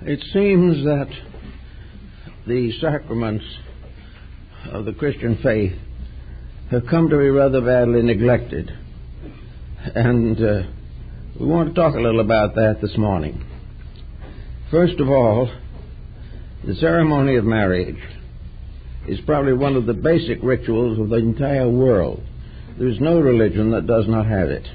It seems that the sacraments of the Christian faith have come to be rather badly neglected. And we want to talk a little about that this morning. First of all, the ceremony of marriage is probably one of the basic rituals of the entire world. There's no religion that does not have it.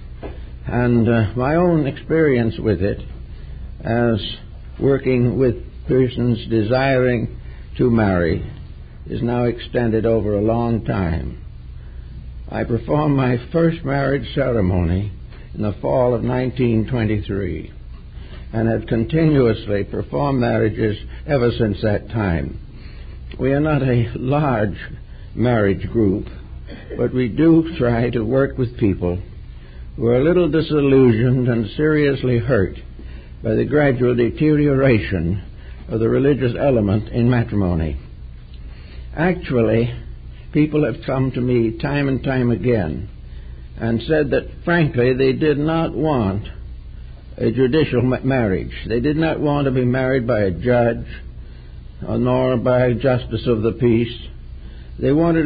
And my own experience with it, as working with persons desiring to marry, is now extended over a long time. I performed my first marriage ceremony in the fall of 1923 and have continuously performed marriages ever since that time. We are not a large marriage group, but we do try to work with people who are a little disillusioned and seriously hurt by the gradual deterioration of the religious element in matrimony. Actually, people have come to me time and time again and said that, frankly, they did not want a judicial marriage. They did not want to be married by a judge nor by a justice of the peace. They wanted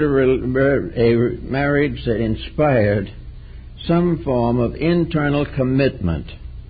a marriage that inspired some form of internal commitment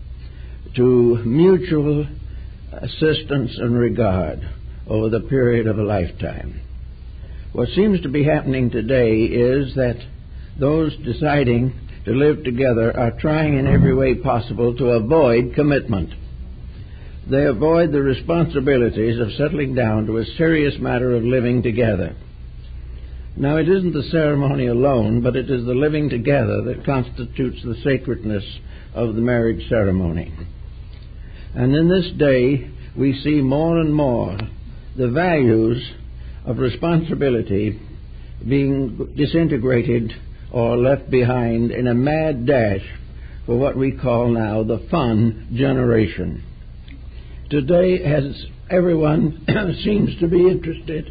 to mutual assistance and regard over the period of a lifetime. What seems to be happening today is that those deciding to live together are trying in every way possible to avoid commitment. They avoid the responsibilities of settling down to a serious matter of living together. Now, it isn't the ceremony alone, but it is the living together that constitutes the sacredness of the marriage ceremony. And in this day, we see more and more the values of responsibility being disintegrated or left behind in a mad dash for what we call now the fun generation. Today, as everyone seems to be interested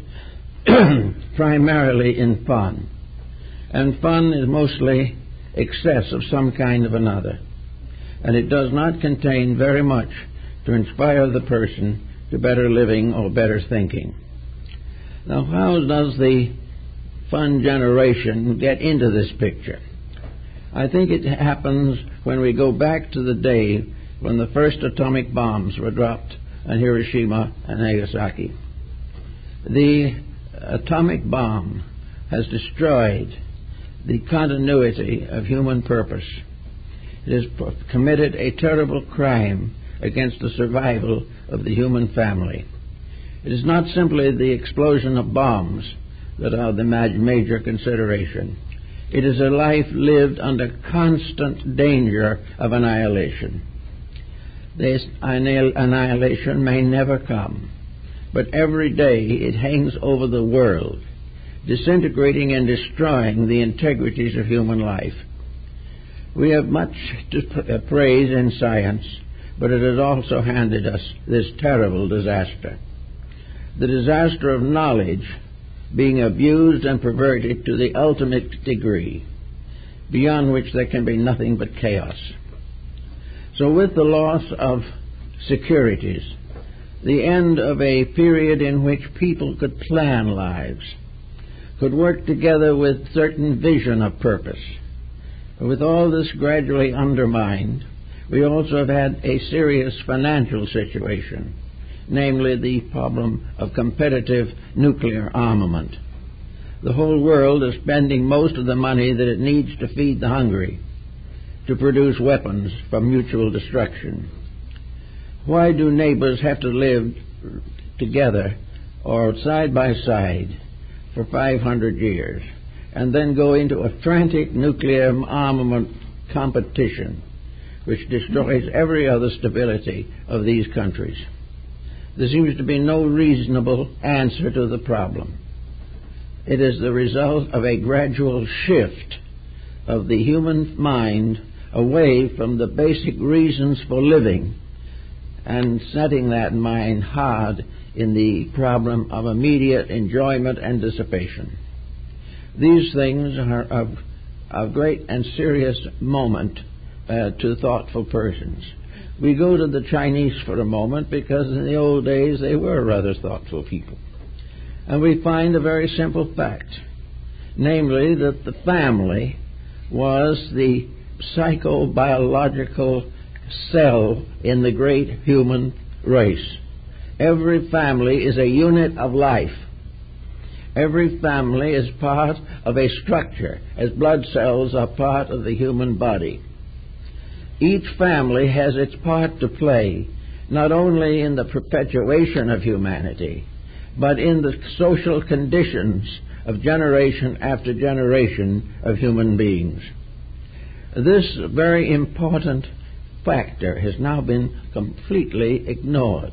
primarily in fun, and fun is mostly excess of some kind of another, and it does not contain very much to inspire the person to better living or better thinking. Now, how does the fun generation get into this picture? I think it happens when we go back to the day when the first atomic bombs were dropped on Hiroshima and Nagasaki. The atomic bomb has destroyed the continuity of human purpose. It has committed a terrible crime against the survival of the human family. It is not simply the explosion of bombs that are the major consideration. It is a life lived under constant danger of annihilation. This annihilation may never come, but every day it hangs over the world, disintegrating and destroying the integrities of human life. We have much to praise in science, but it has also handed us this terrible disaster. The disaster of knowledge being abused and perverted to the ultimate degree, beyond which there can be nothing but chaos. So with the loss of securities, the end of a period in which people could plan lives, could work together with certain vision of purpose, with all this gradually undermined, we also have had a serious financial situation, namely the problem of competitive nuclear armament. The whole world is spending most of the money that it needs to feed the hungry, to produce weapons for mutual destruction. Why do neighbors have to live together or side by side for 500 years and then go into a frantic nuclear armament competition which destroys every other stability of these countries? There seems to be no reasonable answer to the problem. It is the result of a gradual shift of the human mind away from the basic reasons for living and setting that mind hard in the problem of immediate enjoyment and dissipation. These things are of great and serious moment to thoughtful persons. We go to the Chinese for a moment because in the old days they were rather thoughtful people. And we find a very simple fact, namely that the family was the psychobiological cell in the great human race. Every family is a unit of life. Every family is part of a structure, as blood cells are part of the human body. Each family has its part to play, not only in the perpetuation of humanity, but in the social conditions of generation after generation of human beings. This very important factor has now been completely ignored.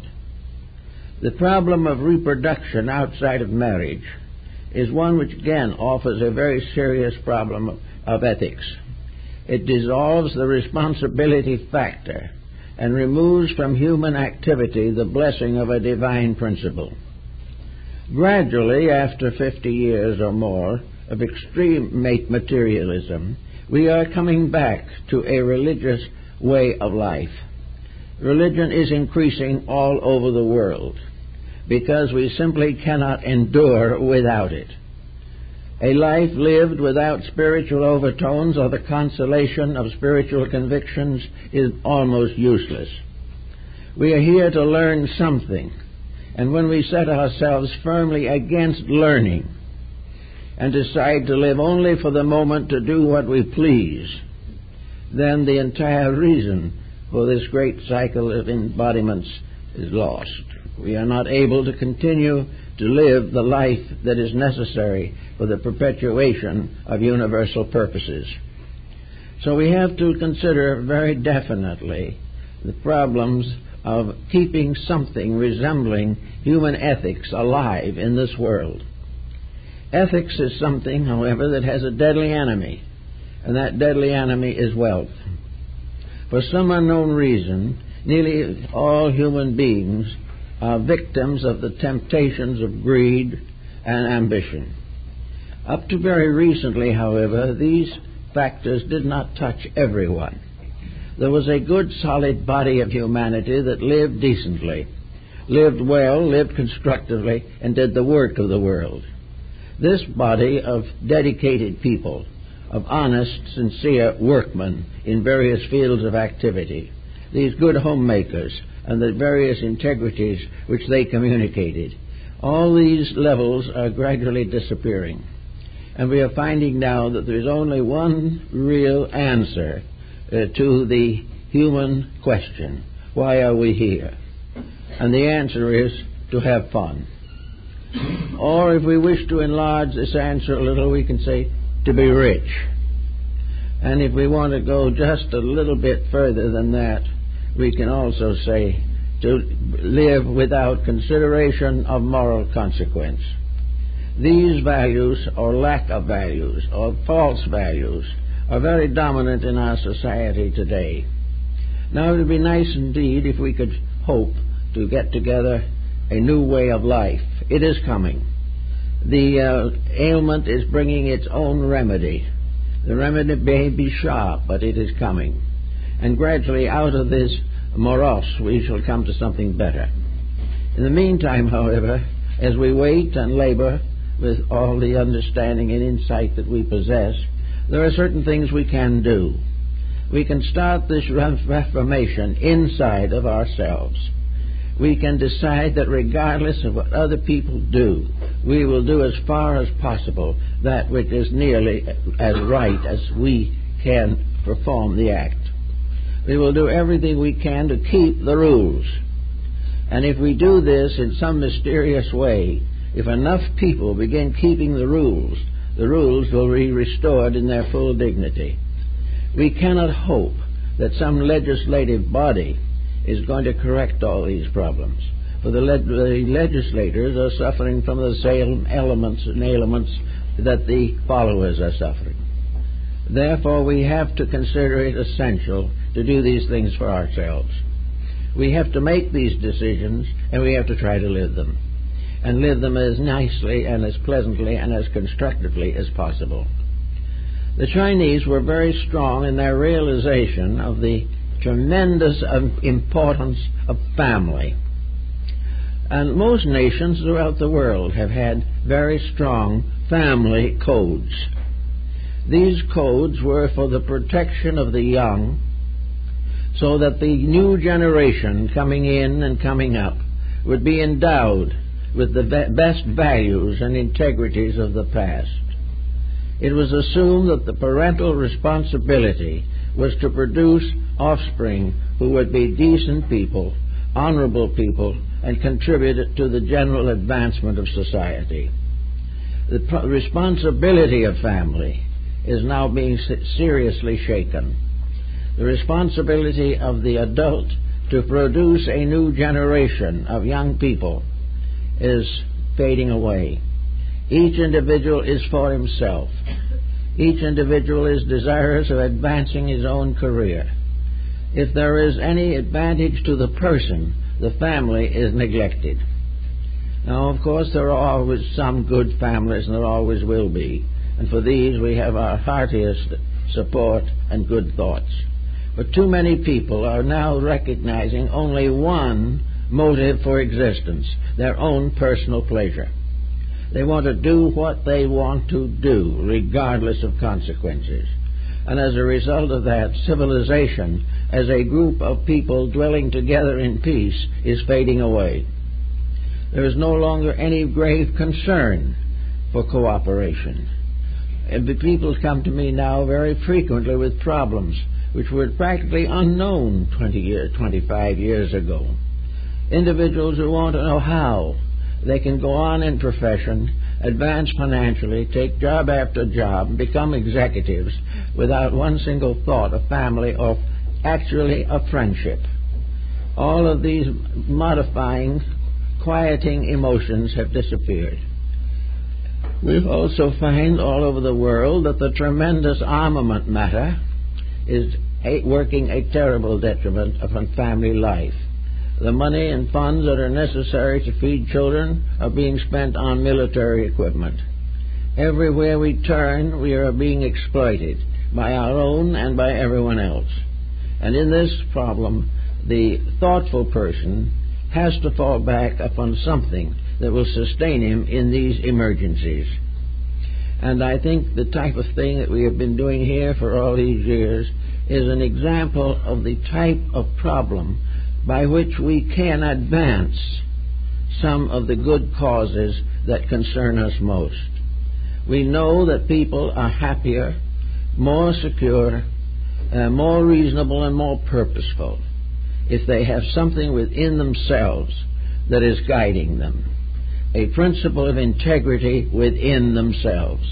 The problem of reproduction outside of marriage is one which again offers a very serious problem of ethics. It dissolves the responsibility factor and removes from human activity the blessing of a divine principle. Gradually, after 50 years or more of extreme materialism, we are coming back to a religious way of life. Religion is increasing all over the world because we simply cannot endure without it. A life lived without spiritual overtones or the consolation of spiritual convictions is almost useless. We are here to learn something, and when we set ourselves firmly against learning and decide to live only for the moment to do what we please, then the entire reason for this great cycle of embodiments is lost. We are not able to continue to live the life that is necessary for the perpetuation of universal purposes. So we have to consider very definitely the problems of keeping something resembling human ethics alive in this world. Ethics is something, however, that has a deadly enemy, and that deadly enemy is wealth. For some unknown reason, nearly all human beings are victims of the temptations of greed and ambition. Up to very recently, however, these factors did not touch everyone. There was a good, solid body of humanity that lived decently, lived well, lived constructively, and did the work of the world. This body of dedicated people, of honest, sincere workmen in various fields of activity, these good homemakers, and the various integrities which they communicated, all these levels are gradually disappearing. And we are finding now that there is only one real answer to the human question: why are we here? And the answer is to have fun. Or if we wish to enlarge this answer a little, we can say to be rich. And if we want to go just a little bit further than that, we can also say to live without consideration of moral consequence. These values, or lack of values, or false values, are very dominant in our society today. Now, it would be nice indeed if we could hope to get together a new way of life. It is coming. The ailment is bringing its own remedy. The remedy may be sharp, but it is coming. And gradually out of this morass we shall come to something better. In the meantime, however, as we wait and labor with all the understanding and insight that we possess, there are certain things we can do. We can start this reformation inside of ourselves. We can decide that regardless of what other people do, we will do as far as possible that which is nearly as right as we can perform the act. We will do everything we can to keep the rules. And if we do this in some mysterious way, if enough people begin keeping the rules will be restored in their full dignity. We cannot hope that some legislative body is going to correct all these problems. For the legislators are suffering from the same elements and ailments that the followers are suffering. Therefore, we have to consider it essential to do these things for ourselves. We have to make these decisions, and we have to try to live them, and live them as nicely and as pleasantly and as constructively as possible. The Chinese were very strong in their realization of the tremendous importance of family. And most nations throughout the world have had very strong family codes. These codes were for the protection of the young, so that the new generation coming in and coming up would be endowed with the best values and integrities of the past. It was assumed that the parental responsibility was to produce offspring who would be decent people, honorable people, and contribute to the general advancement of society. The responsibility of family is now being seriously shaken. The responsibility of the adult to produce a new generation of young people is fading away. Each individual is for himself. Each individual is desirous of advancing his own career. If there is any advantage to the person, the family is neglected. Now, of course, there are always some good families, and there always will be. And for these we have our heartiest support and good thoughts. But too many people are now recognizing only one motive for existence, their own personal pleasure. They want to do what they want to do, regardless of consequences. And as a result of that, civilization, as a group of people dwelling together in peace, is fading away. There is no longer any grave concern for cooperation. And the people come to me now very frequently with problems which were practically unknown 25 years ago. Individuals who want to know how they can go on in profession, advance financially, take job after job, become executives without one single thought of family or actually of friendship. All of these modifying, quieting emotions have disappeared. We also find all over the world that the tremendous armament matter is working a terrible detriment upon family life. The money and funds that are necessary to feed children are being spent on military equipment. Everywhere we turn, we are being exploited by our own and by everyone else. And in this problem, the thoughtful person has to fall back upon something that will sustain him in these emergencies. And I think the type of thing that we have been doing here for all these years is an example of the type of problem by which we can advance some of the good causes that concern us most. We know that people are happier, more secure, more reasonable, and more purposeful if they have something within themselves that is guiding them, a principle of integrity within themselves.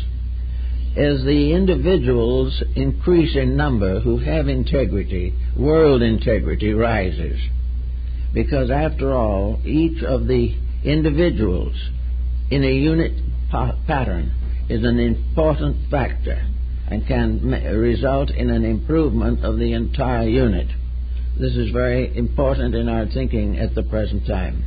As the individuals increase in number who have integrity, world integrity rises. Because after all, each of the individuals in a unit pattern is an important factor and can result in an improvement of the entire unit. This is very important in our thinking at the present time.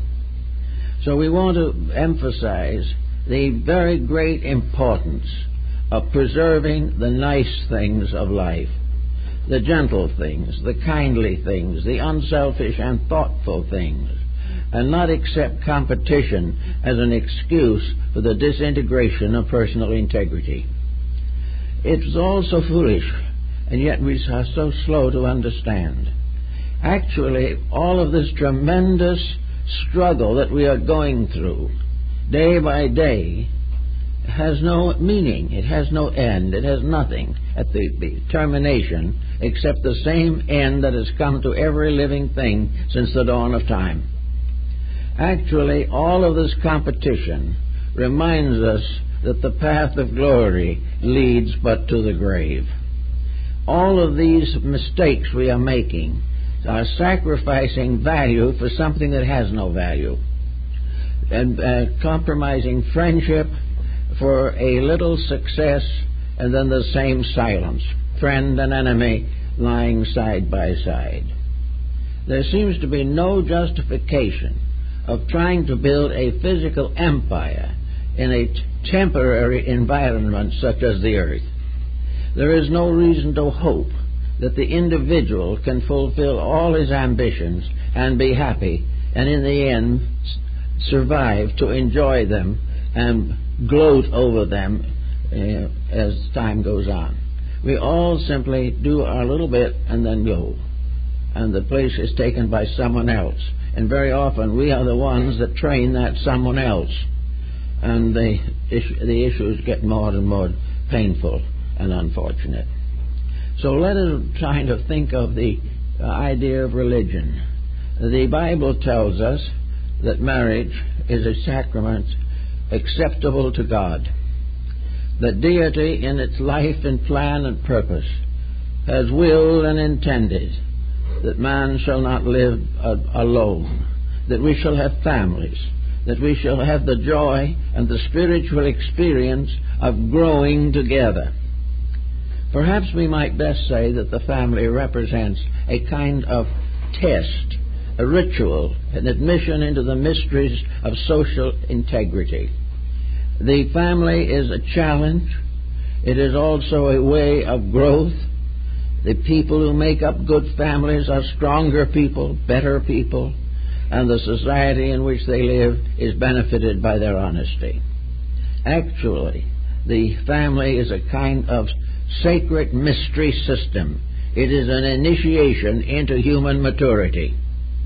So we want to emphasize the very great importance of preserving the nice things of life, the gentle things, the kindly things, the unselfish and thoughtful things, and not accept competition as an excuse for the disintegration of personal integrity. It's all so foolish, and yet we are so slow to understand. Actually, all of this tremendous struggle that we are going through, day by day, has no meaning. It has no end. It has nothing at the termination except the same end that has come to every living thing since the dawn of time. Actually, all of this competition reminds us that the path of glory leads but to the grave. All of these mistakes we are making are sacrificing value for something that has no value, and compromising friendship for a little success, and then the same silence, friend and enemy lying side by side. There seems to be no justification of trying to build a physical empire in a temporary environment such as the earth. There is no reason to hope that the individual can fulfill all his ambitions and be happy, and in the end survive to enjoy them and gloat over them as time goes on. We all simply do our little bit and then go, and the place is taken by someone else. And very often we are the ones that train that someone else, and the issues get more and more painful and unfortunate. So let us try to think of the idea of religion. The Bible tells us that marriage is a sacrament acceptable to God, that deity in its life and plan and purpose has willed and intended that man shall not live alone, that we shall have families, that we shall have the joy and the spiritual experience of growing together. Perhaps we might best say that the family represents a kind of test, a ritual, an admission into the mysteries of social integrity. The family is a challenge. It is also a way of growth. The people who make up good families are stronger people, better people, and the society in which they live is benefited by their honesty. Actually, the family is a kind of sacred mystery system. It is an initiation into human maturity.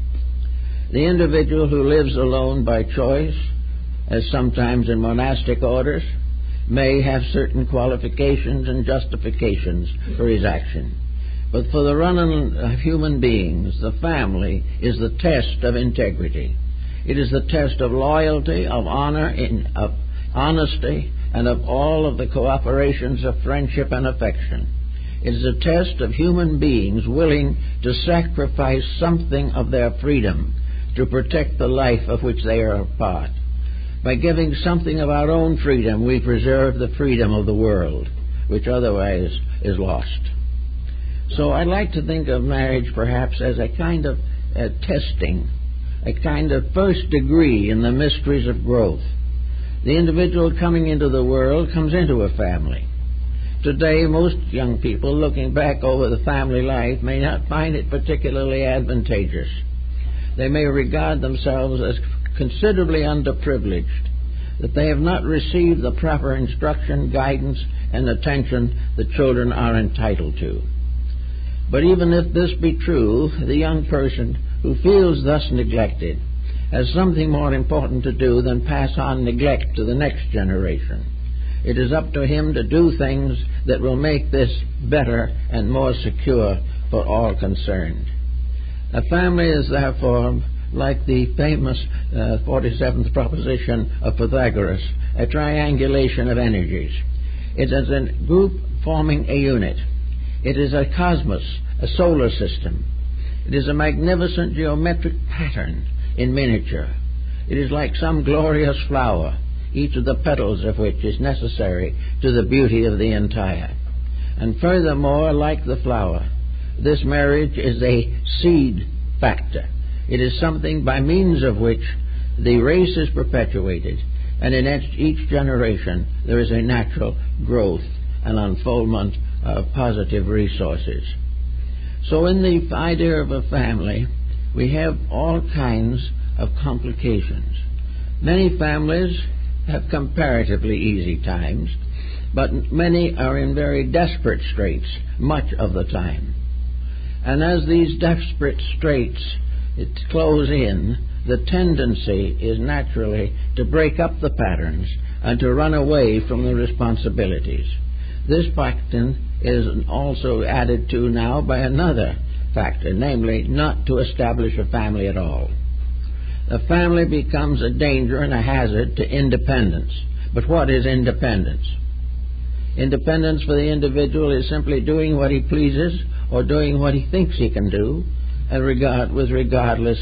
The individual who lives alone by choice, as sometimes in monastic orders, may have certain qualifications and justifications for his action. But for the running of human beings, the family is the test of integrity. It is the test of loyalty, of honor, of honesty, and of all of the cooperations of friendship and affection. It is a test of human beings willing to sacrifice something of their freedom to protect the life of which they are a part. By giving something of our own freedom, we preserve the freedom of the world, which otherwise is lost. So I'd like to think of marriage perhaps as a kind of testing, a kind of first degree in the mysteries of growth. The individual coming into the world comes into a family. Today, most young people looking back over the family life may not find it particularly advantageous. They may regard themselves as considerably underprivileged, that they have not received the proper instruction, guidance, and attention the children are entitled to. But even if this be true, the young person who feels thus neglected has something more important to do than pass on neglect to the next generation. It is up to him to do things that will make this better and more secure for all concerned. A family is therefore like the famous 47th proposition of Pythagoras, a triangulation of energies. It is a group forming a unit. It is a cosmos, a solar system. It is a magnificent geometric pattern in miniature. It is like some glorious flower, each of the petals of which is necessary to the beauty of the entire. And furthermore, like the flower, this marriage is a seed factor. It is something by means of which the race is perpetuated, and in each generation there is a natural growth and unfoldment of positive resources. So in the idea of a family, we have all kinds of complications. Many families have comparatively easy times, but many are in very desperate straits much of the time. And as these desperate straits close in, the tendency is naturally to break up the patterns and to run away from the responsibilities. This factor is also added to now by another factor, namely not to establish a family at all. The family becomes a danger and a hazard to independence. But what is independence? Independence for the individual is simply doing what he pleases or doing what he thinks he can do, and regardless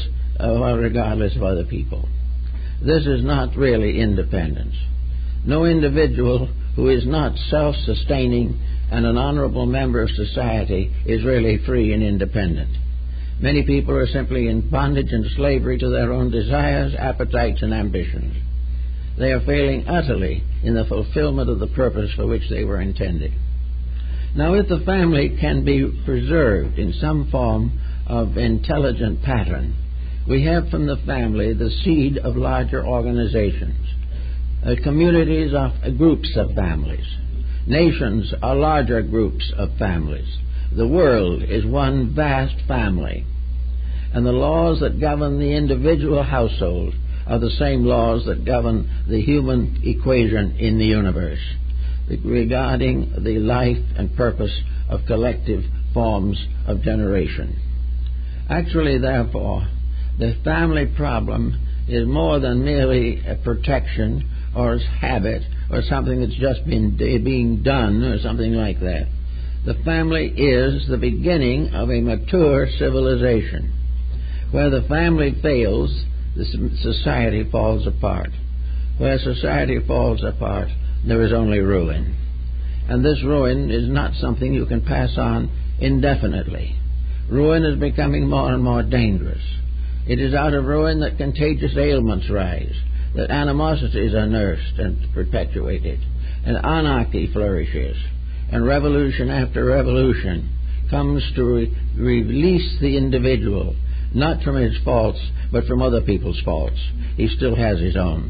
of other people. This is not really independence. No individual who is not self-sustaining and an honorable member of society is really free and independent. Many people are simply in bondage and slavery to their own desires, appetites, and ambitions. They are failing utterly in the fulfillment of the purpose for which they were intended. Now, if the family can be preserved in some form of intelligent pattern, we have from the family the seed of larger organizations. Communities are groups of families. Nations are larger groups of families. The world is one vast family. And the laws that govern the individual household are the same laws that govern the human equation in the universe regarding the life and purpose of collective forms of generation. Actually, therefore, the family problem is more than merely a protection or a habit or something that's just being done or something like that. The family is the beginning of a mature civilization. Where the family fails, the society falls apart. Where society falls apart, there is only ruin. And this ruin is not something you can pass on indefinitely. Ruin is becoming more and more dangerous. It is out of ruin that contagious ailments rise, that animosities are nursed and perpetuated, and anarchy flourishes, and revolution after revolution comes to release the individual, not from his faults, but from other people's faults. He still has his own.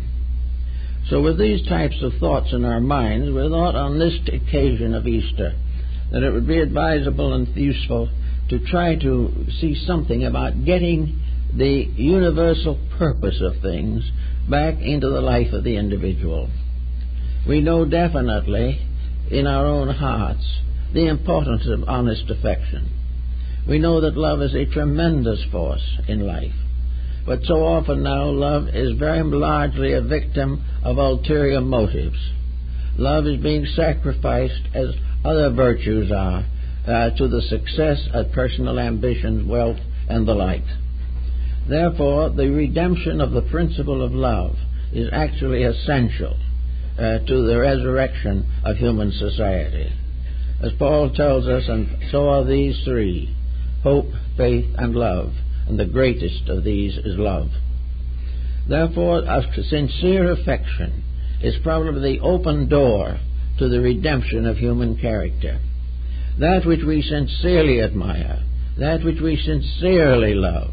So with these types of thoughts in our minds, we thought on this occasion of Easter that it would be advisable and useful to try to see something about getting the universal purpose of things back into the life of the individual. We know definitely in our own hearts the importance of honest affection. We know that love is a tremendous force in life. But so often now, love is very largely a victim of ulterior motives. Love is being sacrificed, as other virtues are, to the success of personal ambitions, wealth, and the like. Therefore, the redemption of the principle of love is actually essential to the resurrection of human society. As Paul tells us, and so are these three: hope, faith, and love. And the greatest of these is love. Therefore, a sincere affection is probably the open door to the redemption of human character. That which we sincerely admire, that which we sincerely love,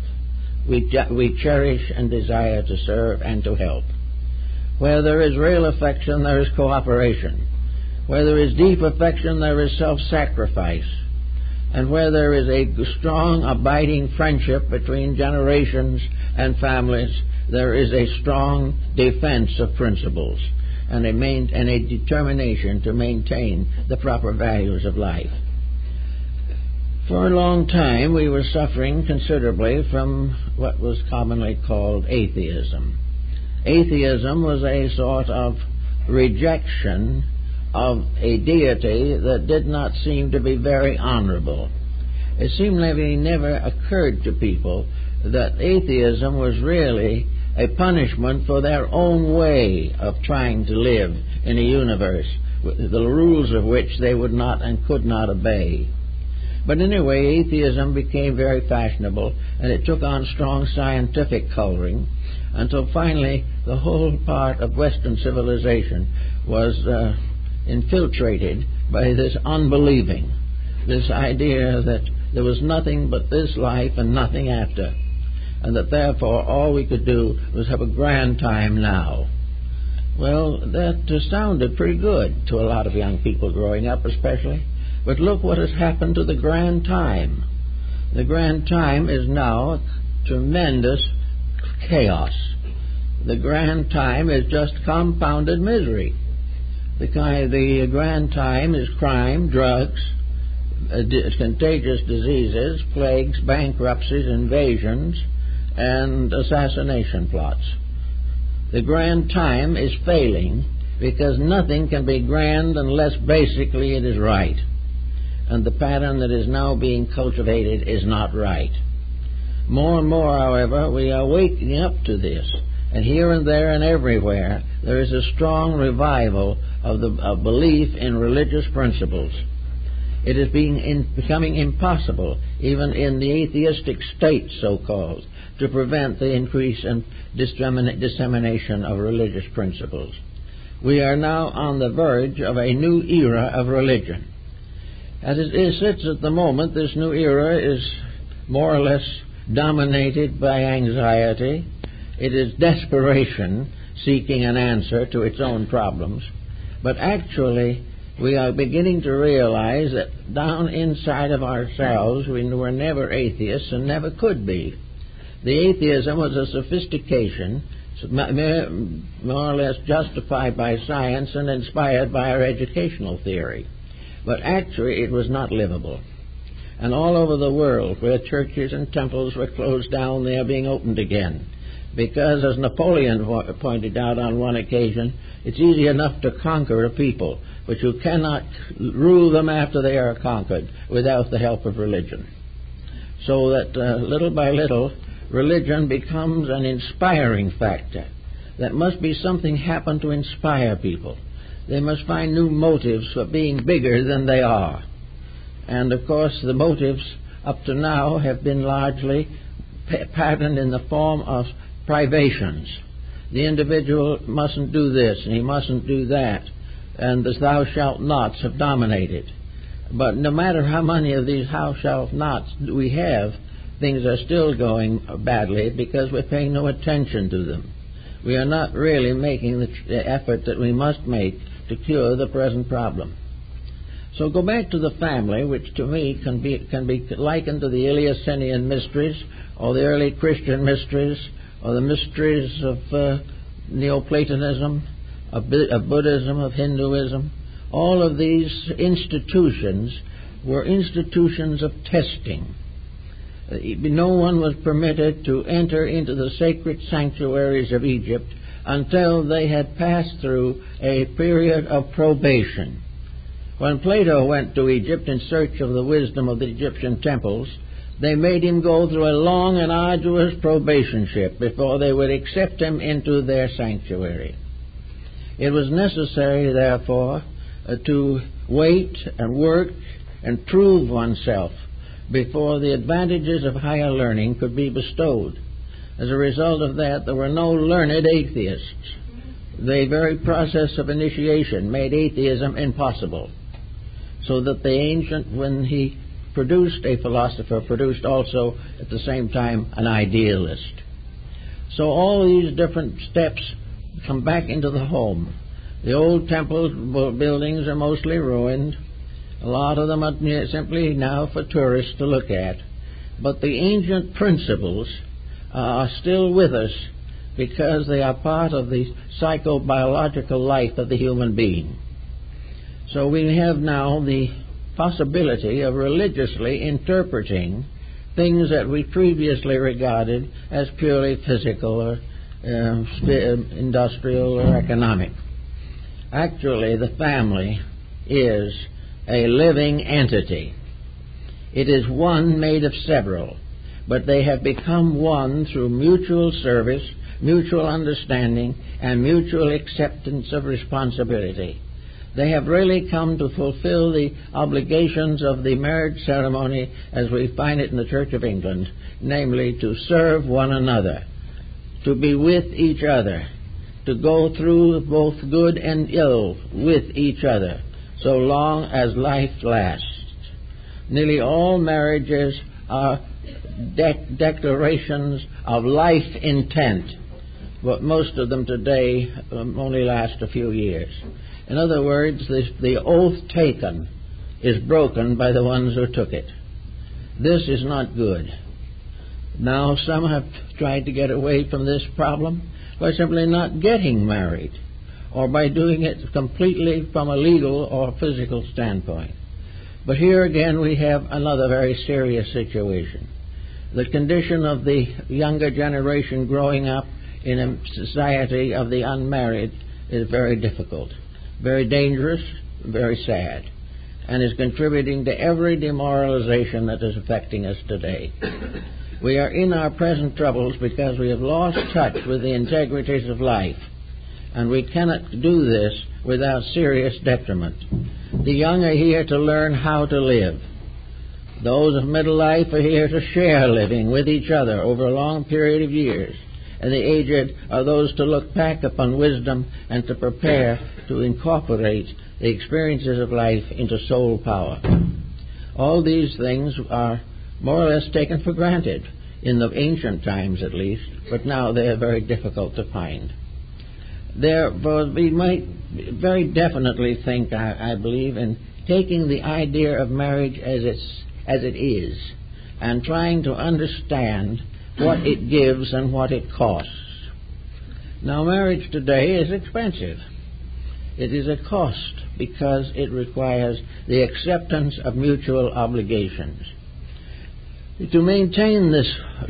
we cherish and desire to serve and to help. Where there is real affection, there is cooperation. Where there is deep affection, there is self-sacrifice. And where there is a strong, abiding friendship between generations and families, there is a strong defense of principles and a determination to maintain the proper values of life. For a long time, we were suffering considerably from what was commonly called atheism. Atheism was a sort of rejection of a deity that did not seem to be very honorable. It seemed like it never occurred to people that atheism was really a punishment for their own way of trying to live in a universe, the rules of which they would not and could not obey. But anyway, atheism became very fashionable, and it took on strong scientific coloring until finally the whole part of Western civilization was infiltrated by this unbelieving, this idea that there was nothing but this life and nothing after, and that therefore all we could do was have a grand time now. Well, that sounded pretty good to a lot of young people growing up especially, but look what has happened to the grand time. The grand time is now tremendous chaos. The grand time is just compounded misery. The grand time is crime, drugs, contagious diseases, plagues, bankruptcies, invasions, and assassination plots. The grand time is failing because nothing can be grand unless basically it is right. And the pattern that is now being cultivated is not right. More and more, however, we are waking up to this. And here and there and everywhere, there is a strong revival of belief in religious principles. It is becoming impossible, even in the atheistic state, so-called, to prevent the increase and dissemination of religious principles. We are now on the verge of a new era of religion. As it sits at the moment, this new era is more or less dominated by anxiety. It is desperation seeking an answer to its own problems. But actually, we are beginning to realize that down inside of ourselves we were never atheists and never could be. The atheism was a sophistication more or less justified by science and inspired by our educational theory. But actually it was not livable. And all over the world where churches and temples were closed down, they are being opened again. Because, as Napoleon pointed out on one occasion, it's easy enough to conquer a people, but you cannot rule them after they are conquered without the help of religion. So that little by little, religion becomes an inspiring factor. That must be something happen to inspire people. They must find new motives for being bigger than they are. And, of course, the motives up to now have been largely patterned in the form of privations. The individual mustn't do this and he mustn't do that, and the thou shalt nots have dominated. But no matter how many of these thou shalt nots we have, things are still going badly because we're paying no attention to them. We are not really making the effort that we must make to cure the present problem. So go back to the family, which to me can be likened to the Eleusinian mysteries or the early Christian mysteries or the mysteries of Neoplatonism, of Buddhism, of Hinduism. All of these institutions were institutions of testing. No one was permitted to enter into the sacred sanctuaries of Egypt until they had passed through a period of probation. When Plato went to Egypt in search of the wisdom of the Egyptian temples, they made him go through a long and arduous probationship before they would accept him into their sanctuary. It was necessary, therefore, to wait and work and prove oneself before the advantages of higher learning could be bestowed. As a result of that, there were no learned atheists. The very process of initiation made atheism impossible. So that the ancient, when he produced a philosopher, produced also at the same time an idealist. So all these different steps come back into the home. The old temple buildings are mostly ruined. A lot of them are simply now for tourists to look at. But the ancient principles are still with us because they are part of the psychobiological life of the human being. So we have now the possibility of religiously interpreting things that we previously regarded as purely physical or industrial or economic. Actually, the family is a living entity. It is one made of several, but they have become one through mutual service, mutual understanding, and mutual acceptance of responsibility. They have really come to fulfill the obligations of the marriage ceremony as we find it in the Church of England, namely to serve one another, to be with each other, to go through both good and ill with each other, so long as life lasts. Nearly all marriages are declarations of life intent, but most of them today only last a few years. In other words, the oath taken is broken by the ones who took it. This is not good. Now, some have tried to get away from this problem by simply not getting married, or by doing it completely from a legal or physical standpoint. But here again we have another very serious situation. The condition of the younger generation growing up in a society of the unmarried is very difficult, very dangerous, very sad, and is contributing to every demoralization that is affecting us today. We are in our present troubles because we have lost touch with the integrities of life, and we cannot do this without serious detriment. The young are here to learn how to live. Those of middle life are here to share living with each other over a long period of years, and the aged are those to look back upon wisdom and to prepare to incorporate the experiences of life into soul power. All these things are more or less taken for granted, in the ancient times at least, but now they are very difficult to find. Therefore, we might very definitely think, I believe, in taking the idea of marriage as it is, and trying to understand what it gives and what it costs. Now, marriage today is expensive. It is a cost because it requires the acceptance of mutual obligations. To maintain this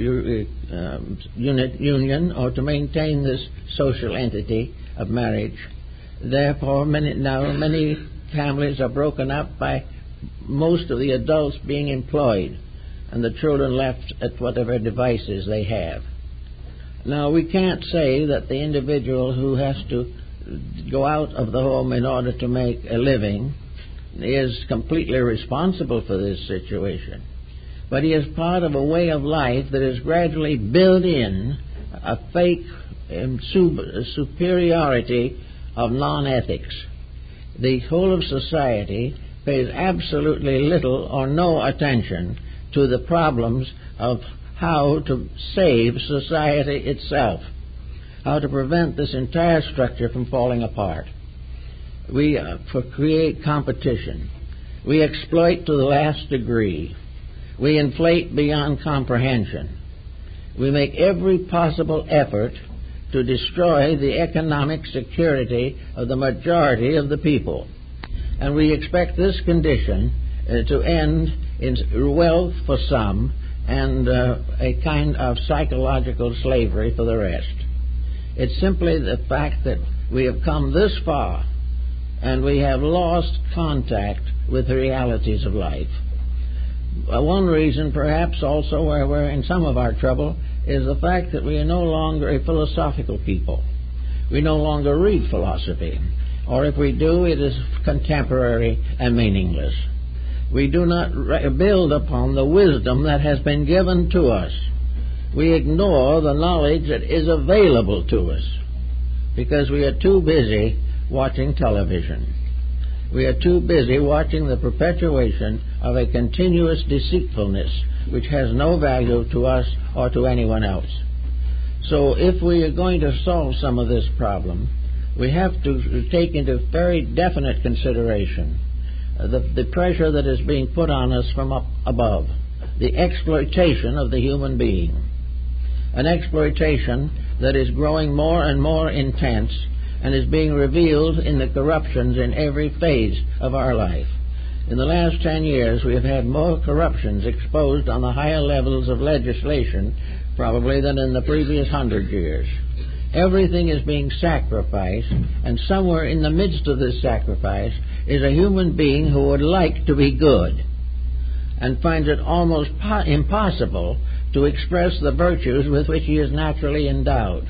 union, or to maintain this social entity of marriage, therefore many families are broken up by most of the adults being employed and the children left at whatever devices they have. Now, we can't say that the individual who has to go out of the home in order to make a living is completely responsible for this situation. But he is part of a way of life that is gradually built in a fake superiority of non-ethics. The whole of society pays absolutely little or no attention to the problems of how to save society itself, how to prevent this entire structure from falling apart. We create competition. We exploit to the last degree. We inflate beyond comprehension. We make every possible effort to destroy the economic security of the majority of the people. And we expect this condition to end in wealth for some and a kind of psychological slavery for the rest. It's simply the fact that we have come this far and we have lost contact with the realities of life. One reason, perhaps, also where we're in some of our trouble is the fact that we are no longer a philosophical people. We no longer read philosophy, or if we do, it is contemporary and meaningless. We do not build upon the wisdom that has been given to us. We ignore the knowledge that is available to us because we are too busy watching television. We are too busy watching the perpetuation of a continuous deceitfulness which has no value to us or to anyone else. So if we are going to solve some of this problem, we have to take into very definite consideration the pressure that is being put on us from up above, the exploitation of the human being, an exploitation that is growing more and more intense and is being revealed in the corruptions in every phase of our life. In the last 10 years, we have had more corruptions exposed on the higher levels of legislation probably than in the previous 100 years. Everything is being sacrificed, and somewhere in the midst of this sacrifice is a human being who would like to be good and finds it almost impossible to express the virtues with which he is naturally endowed.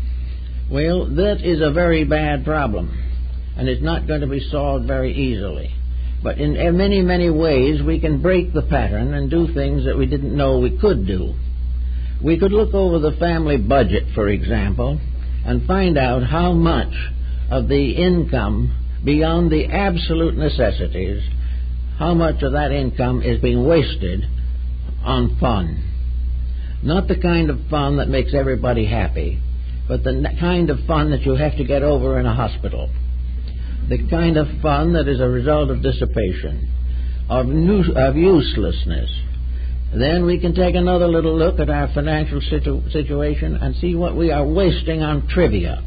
Well, that is a very bad problem, and it's not going to be solved very easily. But in many, many ways, we can break the pattern and do things that we didn't know we could do. We could look over the family budget, for example, and find out how much of the income beyond the absolute necessities, how much of that income is being wasted on fun. Not the kind of fun that makes everybody happy, but the kind of fun that you have to get over in a hospital. The kind of fun that is a result of dissipation, of uselessness. Then we can take another little look at our financial situation and see what we are wasting on trivia.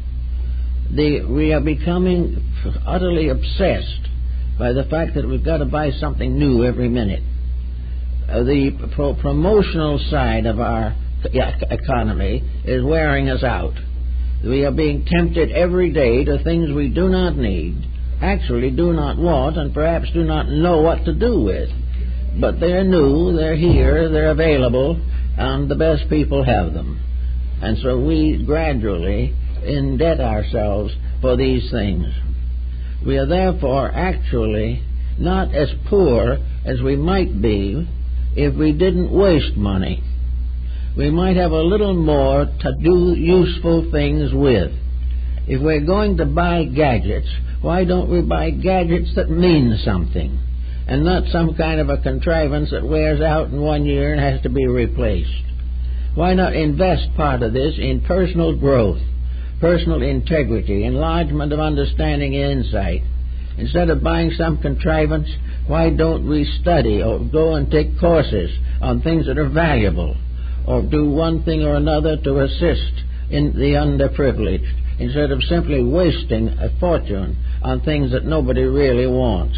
We are becoming utterly obsessed by the fact that we've got to buy something new every minute. The promotional side of our economy is wearing us out. We are being tempted every day to things we do not need, actually do not want, and perhaps do not know what to do with. But they're new, they're here, they're available, and the best people have them. And so we gradually indebt ourselves for these things. We are therefore actually not as poor as we might be if we didn't waste money. We might have a little more to do useful things with. If we're going to buy gadgets, why don't we buy gadgets that mean something and not some kind of a contrivance that wears out in 1 year and has to be replaced? Why not invest part of this in personal growth, personal integrity, enlargement of understanding and insight? Instead of buying some contrivance, why don't we study or go and take courses on things that are valuable, or do one thing or another to assist in the underprivileged, instead of simply wasting a fortune on things that nobody really wants?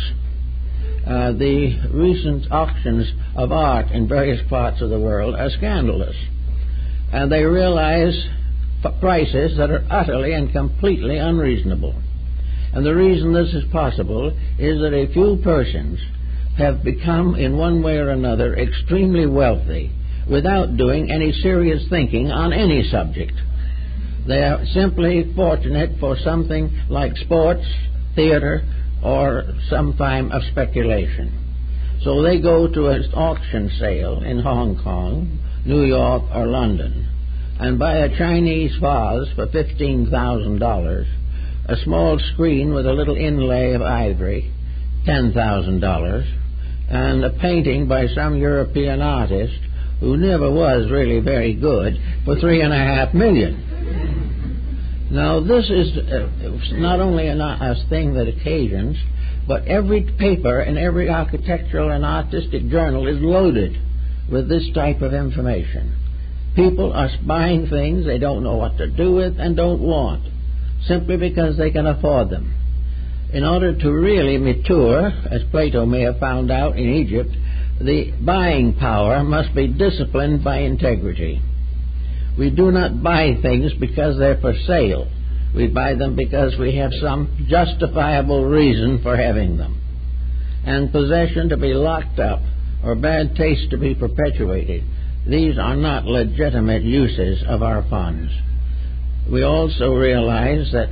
The recent auctions of art in various parts of the world are scandalous, and they realize prices that are utterly and completely unreasonable. And the reason this is possible is that a few persons have become, in one way or another, extremely wealthy without doing any serious thinking on any subject. They are simply fortunate for something like sports, theater, or some time of speculation. So they go to an auction sale in Hong Kong, New York, or London, and buy a Chinese vase for $15,000, a small screen with a little inlay of ivory, $10,000, and a painting by some European artist who never was really very good for $3.5 million. Now, this is not only a thing that occasions, but every paper and every architectural and artistic journal is loaded with this type of information. People are buying things they don't know what to do with and don't want, simply because they can afford them. In order to really mature, as Plato may have found out in Egypt, the buying power must be disciplined by integrity. We do not buy things because they're for sale. We buy them because we have some justifiable reason for having them. And possession to be locked up or bad taste to be perpetuated, these are not legitimate uses of our funds. We also realize that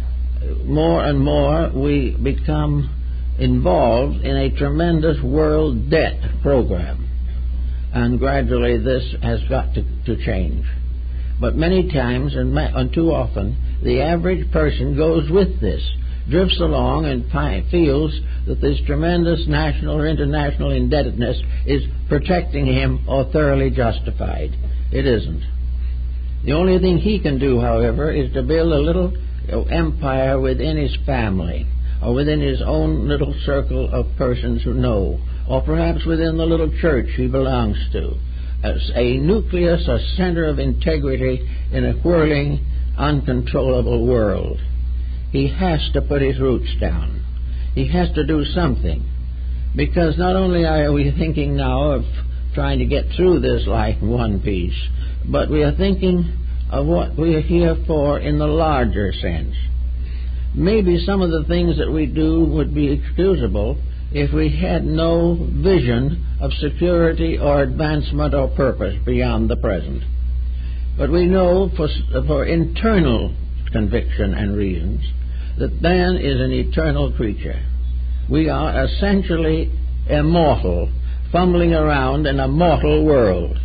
more and more we become involved in a tremendous world debt program, and gradually this has got to change. But many times, and too often, the average person goes with this, drifts along and feels that this tremendous national or international indebtedness is protecting him or thoroughly justified. It isn't. The only thing he can do, however, is to build a little empire within his family, or within his own little circle of persons who know, or perhaps within the little church he belongs to, as a nucleus, a center of integrity in a whirling, uncontrollable world. He has to put his roots down. He has to do something, because not only are we thinking now of trying to get through this life in one piece, but we are thinking of what we are here for in the larger sense. Maybe some of the things that we do would be excusable if we had no vision of security or advancement or purpose beyond the present. But we know for internal conviction and reasons that man is an eternal creature. We are essentially immortal, fumbling around in a mortal world.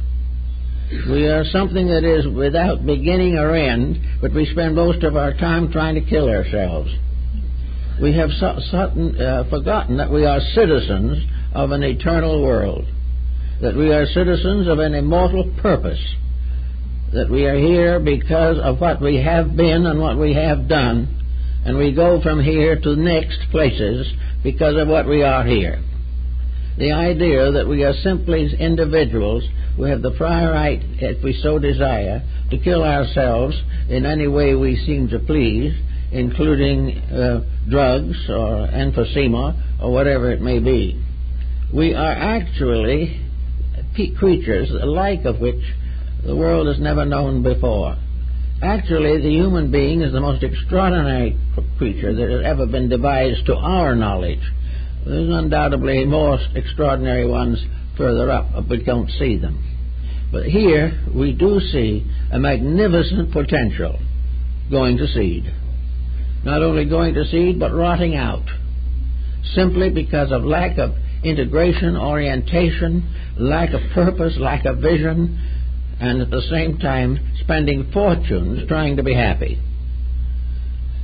We are something that is without beginning or end, but we spend most of our time trying to kill ourselves. We have forgotten that we are citizens of an eternal world, that we are citizens of an immortal purpose, that we are here because of what we have been and what we have done, and we go from here to next places because of what we are here. The idea that we are simply individuals who have the prior right, if we so desire, to kill ourselves in any way we seem to please, including drugs or emphysema or whatever it may be. We are actually creatures, the like of which the world has never known before. Actually, the human being is the most extraordinary creature that has ever been devised to our knowledge. There's undoubtedly more extraordinary ones further up, but we don't see them. But here we do see a magnificent potential going to seed. Not only going to seed, but rotting out, simply because of lack of integration, orientation, lack of purpose, lack of vision, and at the same time spending fortunes trying to be happy.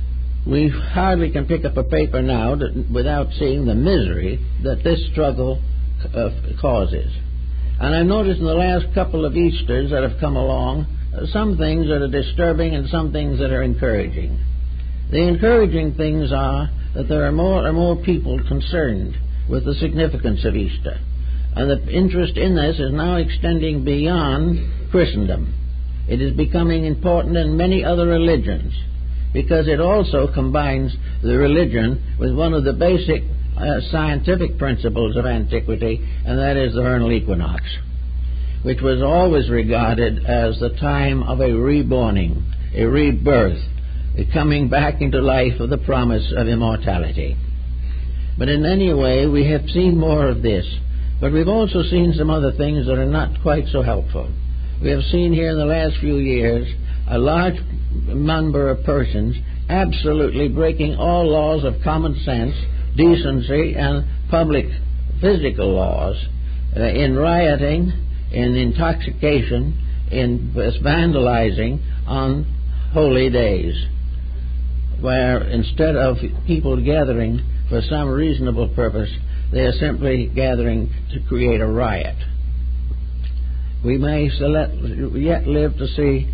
we hardly can pick up a paper now without seeing the misery that this struggle causes. And I've noticed in the last couple of Easters that have come along, some things that are disturbing and some things that are encouraging. The encouraging things are that there are more and more people concerned with the significance of Easter. And the interest in this is now extending beyond Christendom. It is becoming important in many other religions because it also combines the religion with one of the basic scientific principles of antiquity, and that is the vernal equinox, which was always regarded as the time of a reborning, a rebirth, a coming back into life of the promise of immortality. But in any way, we have seen more of this. But we've also seen some other things that are not quite so helpful. We have seen here in the last few years a large number of persons absolutely breaking all laws of common sense, decency, and public physical laws in rioting, in intoxication, in vandalizing on holy days, where instead of people gathering for some reasonable purpose, they are simply gathering to create a riot. We may yet live to see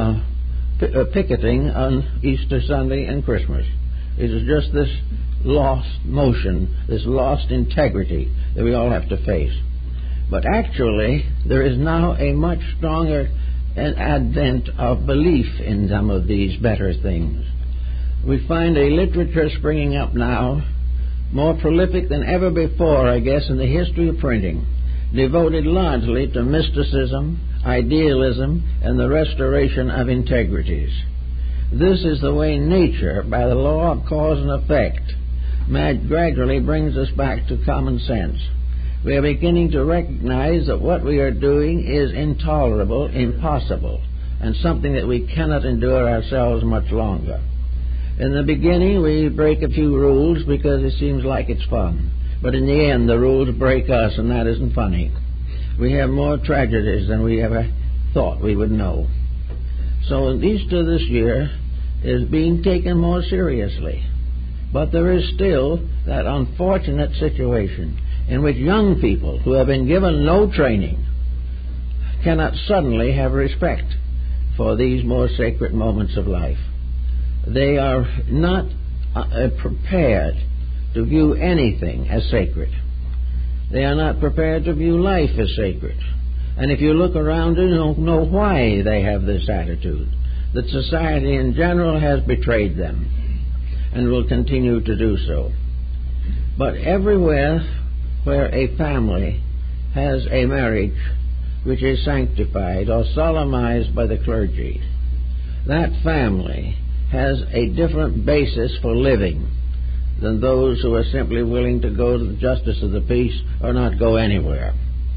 picketing on Easter Sunday and Christmas. It is just this lost motion, this lost integrity that we all have to face. But actually, there is now a much stronger advent of belief in some of these better things. We find a literature springing up now, more prolific than ever before, I guess, in the history of printing, devoted largely to mysticism, idealism, and the restoration of integrities. This is the way nature, by the law of cause and effect, gradually brings us back to common sense. We are beginning to recognize that what we are doing is intolerable, impossible, and something that we cannot endure ourselves much longer. In the beginning, we break a few rules because it seems like it's fun. But in the end, the rules break us, and that isn't funny. We have more tragedies than we ever thought we would know. So Easter this year is being taken more seriously. But there is still that unfortunate situation in which young people who have been given no training cannot suddenly have respect for these more sacred moments of life. They are not prepared to view anything as sacred. They are not prepared to view life as sacred. And if you look around, you don't know why they have this attitude. That society in general has betrayed them and will continue to do so. But everywhere where a family has a marriage which is sanctified or solemnized by the clergy, that family has a different basis for living than those who are simply willing to go to the justice of the peace or not go anywhere.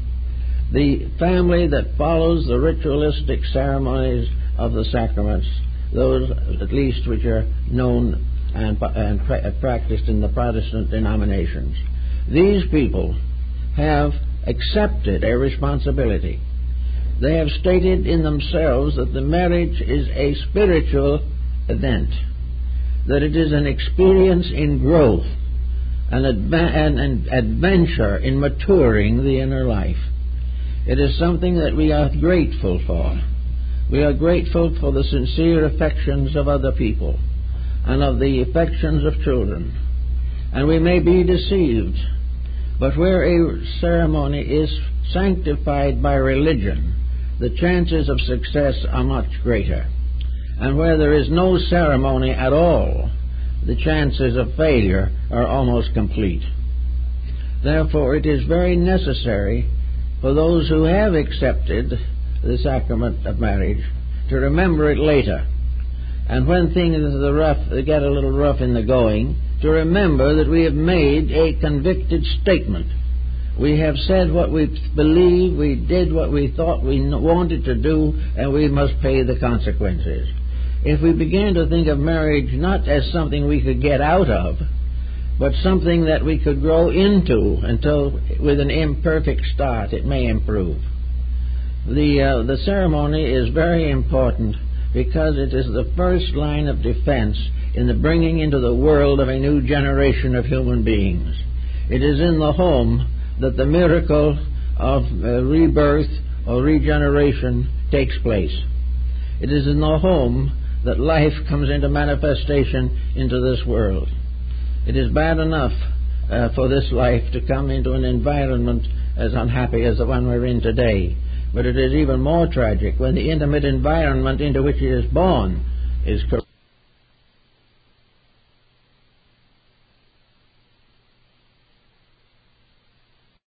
The family that follows the ritualistic ceremonies of the sacraments, those at least which are known and practiced in the Protestant denominations, these people have accepted a responsibility. They have stated in themselves that the marriage is a spiritual event, that it is an experience in growth, an adventure in maturing the inner life. It is something that we are grateful for. We are grateful for the sincere affections of other people and of the affections of children. And we may be deceived, but where a ceremony is sanctified by religion, the chances of success are much greater. And where there is no ceremony at all, the chances of failure are almost complete. Therefore, it is very necessary for those who have accepted the sacrament of marriage to remember it later. And when things get a little rough in the going, to remember that we have made a convicted statement. We have said what we believe, we did what we thought we wanted to do, and we must pay the consequences. If we begin to think of marriage not as something we could get out of, but something that we could grow into until with an imperfect start it may improve. The ceremony is very important because it is the first line of defense in the bringing into the world of a new generation of human beings. It is in the home that the miracle of rebirth or regeneration takes place. It is in the home that life comes into manifestation into this world. It is bad enough for this life to come into an environment as unhappy as the one we're in today, but it is even more tragic when the intimate environment into which it is born is corrupt.